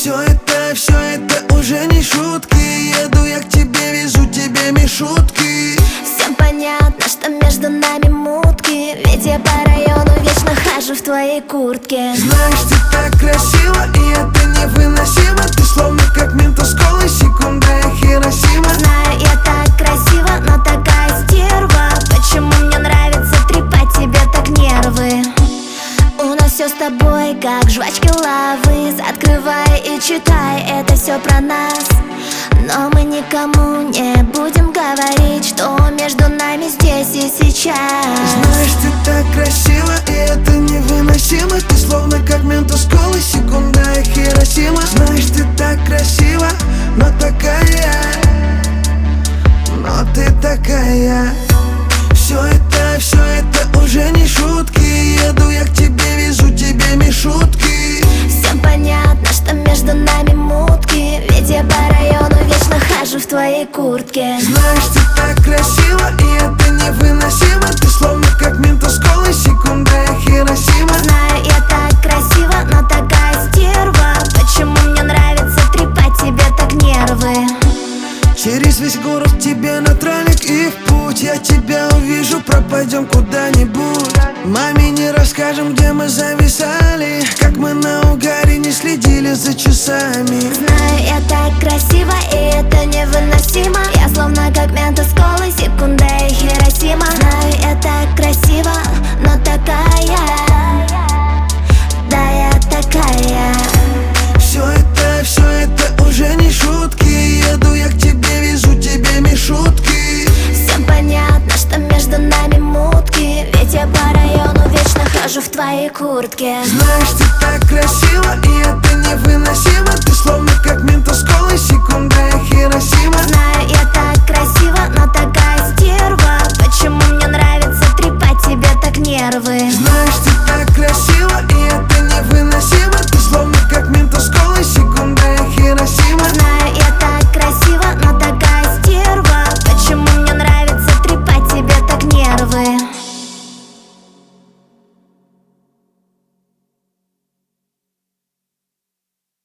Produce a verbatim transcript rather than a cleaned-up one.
Все это, все это уже не шутки. Еду я к тебе, везу тебе мишутки. Всем понятно, что между нами мутки, ведь я по району вечно хожу в твоей куртке. Знаешь, ты так красиво, и это невыносимо. Ты словно как ментоскола, секунда и Хиросима. Знаю, я так красива, но такая стерва. Почему мне нравится трепать тебе так нервы? У нас все с тобой, как жвачки лавы. Открывай и читай, это все про нас. Но мы никому не будем говорить, что между нами здесь и сейчас. Знаешь, ты так красиво, и это невыносимо. Ты словно как ментоскола, секунда и Хиросима. Знаешь, ты так красива, но такая, но ты такая. Все это, все это уже не шутки. Еду я к тебе, везу тебе мишутки. Всем понятно, что между нами мутки, ведь я по району вечно хожу в твоей куртке. Знаешь, ты так красиво, и это невыносимо. Ты словно как ментоскола, секунда и Хиросима. Знаю, я так красива, но такая стерва. Почему мне нравится трепать тебе так нервы? Через весь город тебе на тралик и в путь. Я тебя увижу, пропадем куда-нибудь. Маме не расскажем, где мы зависали, как мы на угаре не следили за часами. Знаю, я так красива, и это невыносимо. Я словно как ментоскола, секунда и Хиросима. Знаю, я так красива, но такая, да, я такая. Все это, все это уже не шутки. Еду я к тебе, везу тебе мишутки. Всем понятно, что между нами мутки, ведь я по району вечно хожу в твоей куртке. Знаешь, ты так красиво, и